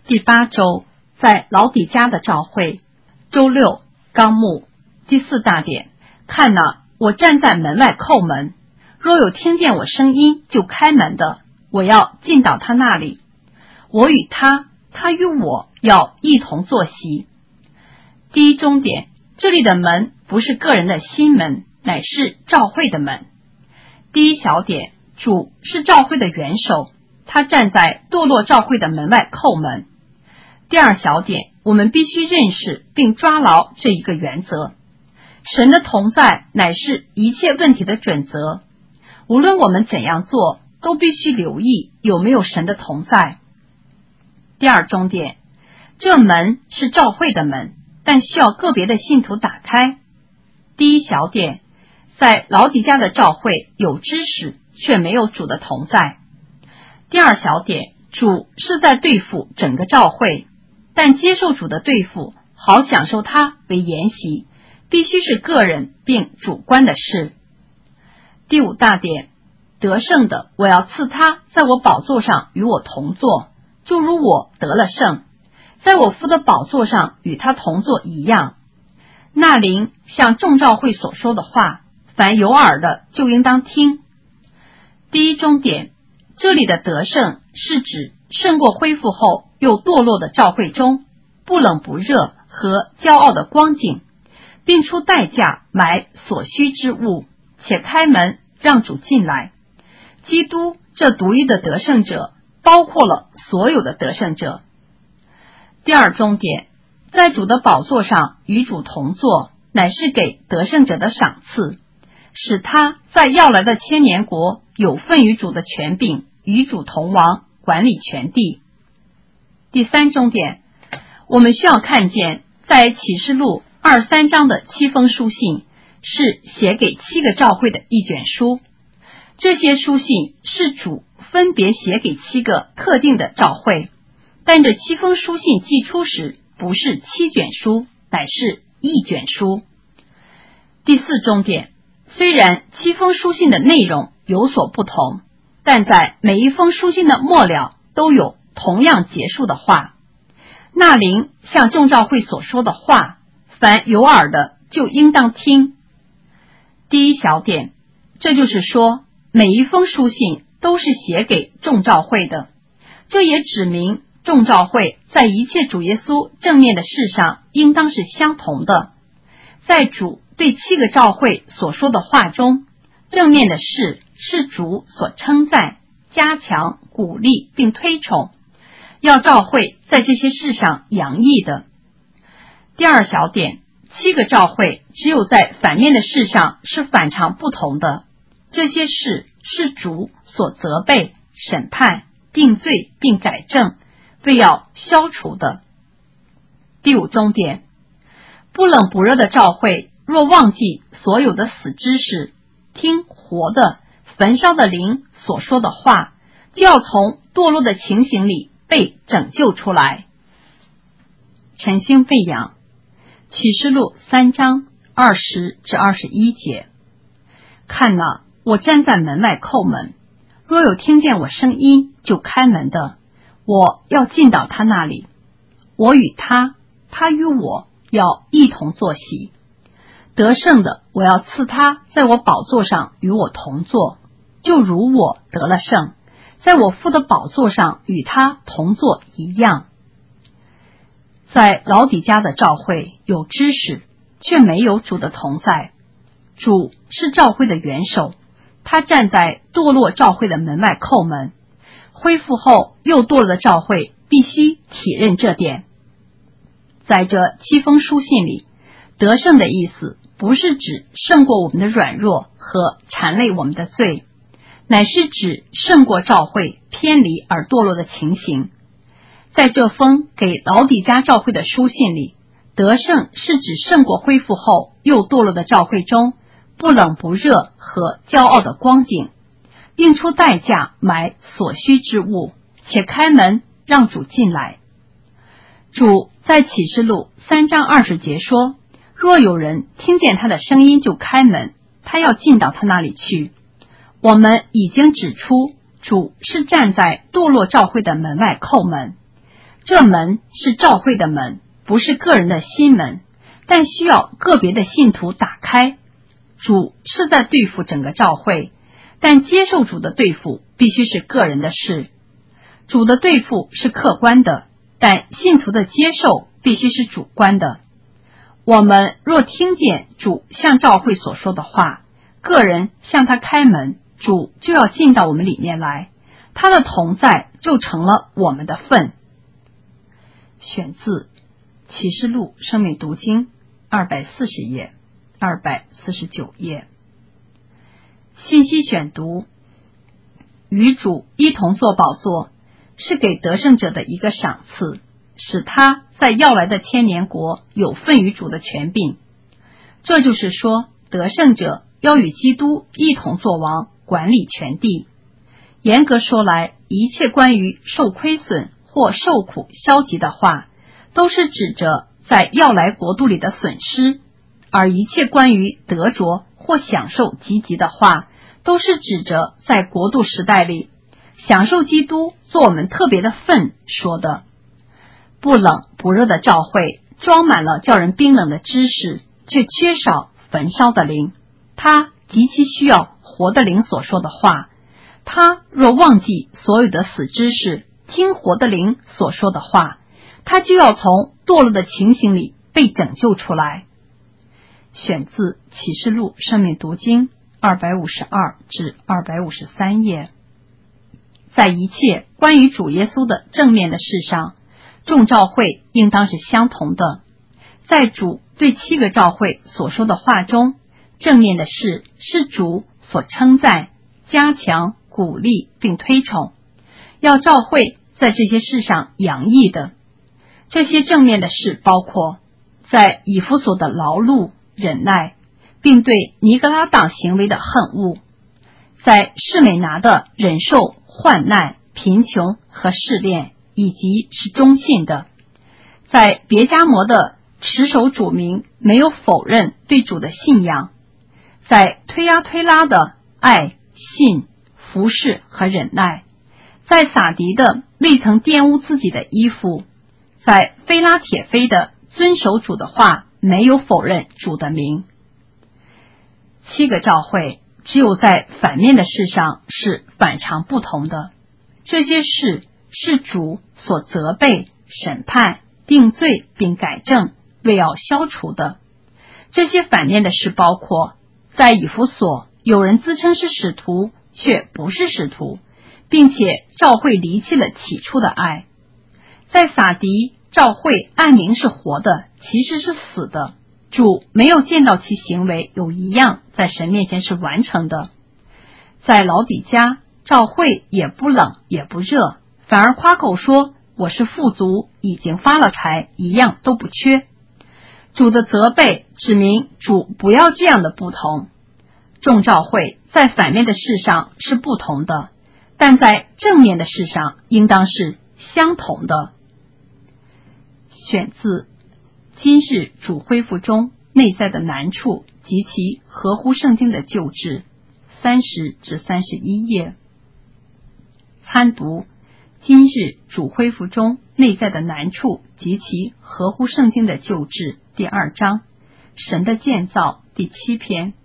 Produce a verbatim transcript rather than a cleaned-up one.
第八周，在老底嘉的召会。周六，纲目第四大点。看哪，我站在门外叩门，若有听见我声音就开门的，我要进到他那里，我与他，他与我要一同坐席。第一中点，这里的门不是个人的心门，乃是召会的门。第一小点，主是召会的元首，他站在堕落召会的门外叩门。第二小点，我们必须认识并抓牢这一个原则，神的同在乃是一切问题的准则，无论我们怎样做，都必须留意有没有神的同在。第二中点，这门是召会的门，但需要个别的信徒打开。第一小点，在老底嘉的召会有知识，却没有主的同在。第二小点，主是在对付整个召会，但接受主的对付，好享受他为筵席，必须是个人并主观的事。第五大点，得胜的，我要赐他在我宝座上与我同坐，就如我得了胜，在我父的宝座上与他同坐一样。那灵像众召会所说的话，凡有耳的就应当听。第一中点，这里的得胜是指胜过恢复后又堕落的召会中不冷不热和骄傲的光景，并出代价买所需之物，且开门让主进来。基督这独一的得胜者包括了所有的得胜者。第二中点，在主的宝座上与主同坐，乃是给得胜者的赏赐，使他在要来的千年国有份于主的权柄，与主同王，管理全地。第三中点，我们需要看见在启示录二三章的七封书信是写给七个召会的一卷书，这些书信是主分别写给七个特定的召会，但这七封书信寄出时不是七卷书，乃是一卷书。第四中点，虽然七封书信的内容有所不同，但在每一封书信的末了都有同样结束的话。那灵像众召会所说的话，凡有耳的就应当听。第一小点，这就是说每一封书信都是写给众召会的，这也指明众召会在一切主耶稣正面的事上应当是相同的。在主对七个召会所说的话中，正面的事是主所称赞、加强、鼓励并推崇，要召会在这些事上洋溢的。第二小点，七个召会只有在反面的事上是反常不同的，这些事是主所责备、审判、定罪并改正，为要消除的。第五中点，不冷不热的召会若忘记所有的死知识，听活的焚烧的灵所说的话，就要从堕落的情形里被拯救出来。晨星喂养，启示录三章二十至二十一节。看哪，我站在门外叩门，若有听见我声音就开门的，我要进到他那里，我与他，他与我要一同坐席。得胜的，我要赐他在我宝座上与我同坐，就如我得了胜，在我父的宝座上与他同坐一样。在老底嘉的召会有知识，却没有主的同在。主是召会的元首，他站在堕落召会的门外叩门，恢复后又堕落的召会必须体认这点。在这七封书信里，得胜的意思不是指胜过我们的软弱和缠累我们的罪，乃是指胜过召会偏离而堕落的情形。在这封给老底嘉召会的书信里，得胜是指胜过恢复后又堕落的召会中不冷不热和骄傲的光景，并出代价买所需之物，且开门让主进来。主在启示录三章二十节说，若有人听见他的声音就开门，他要进到他那里去。我们已经指出，主是站在堕落召会的门外叩门， 这门是召会的门，不是个人的心门，但需要个别的信徒打开。主是在对付整个召会，但接受主的对付必须是个人的事。主的对付是客观的，但信徒的接受必须是主观的。我们若听见主向召会所说的话，个人向他开门，主就要进到我们里面来，他的同在就成了我们的份。选自启示录生命读经二百四十页、二百四十九页。信息选读：与主一同坐宝座，是给得胜者的一个赏赐，使他在要来的千年国有份于主的权柄。这就是说，得胜者要与基督一同作王，管理全地。严格说来，一切关于受亏损或受苦消极的话，都是指着在要来国度里的损失，而一切关于得着或享受积极的话，都是指着在国度时代里享受基督做我们特别的份说的。不冷不热的召会装满了叫人冰冷的知识，却缺少焚烧的灵。他极其需要活的灵所说的话。他若忘记所有的死知识，听活的灵所说的话，他就要从堕落的情形里被拯救出来。选自启示录生命读经二百五十二至二百五十三页。在一切关于主耶稣的正面的事上，众召会应当是相同的。在主对七个召会所说的话中，正面的事是主所称赞、加强、鼓励并推崇，要召会在这些事上洋溢的。这些正面的事包括在以弗所的劳碌、忍耐，并对尼格拉党行为的恨恶；在士美拿的忍受患难、贫穷和试炼，以及是忠信的；在别迦摩的持守主名，没有否认对主的信仰；在推拉推拉的爱、信、服侍和忍耐；在撒狄的未曾玷污自己的衣服；在非拉铁非的遵守主的话，没有否认主的名。七个召会只有在反面的事上是反常不同的，这些事是主所责备、审判、定罪并改正，为要消除的。这些反面的事包括在以弗所有人自称是使徒，却不是使徒，并且召会离弃了起初的爱；在撒狄，召会按名是活的，其实是死的，主没有见到其行为有一样在神面前是完成的；在老底嘉，召会也不冷也不热，反而夸口说我是富足，已经发了财，一样都不缺。主的责备指明主不要这样的不同。众召会在反面的事上是不同的，但在正面的事上应当是相同的。选自今日主恢复中内在的难处及其合乎圣经的救治三十至三十一页。参读今日主恢复中内在的难处及其合乎圣经的救治第二章，神的建造第七篇。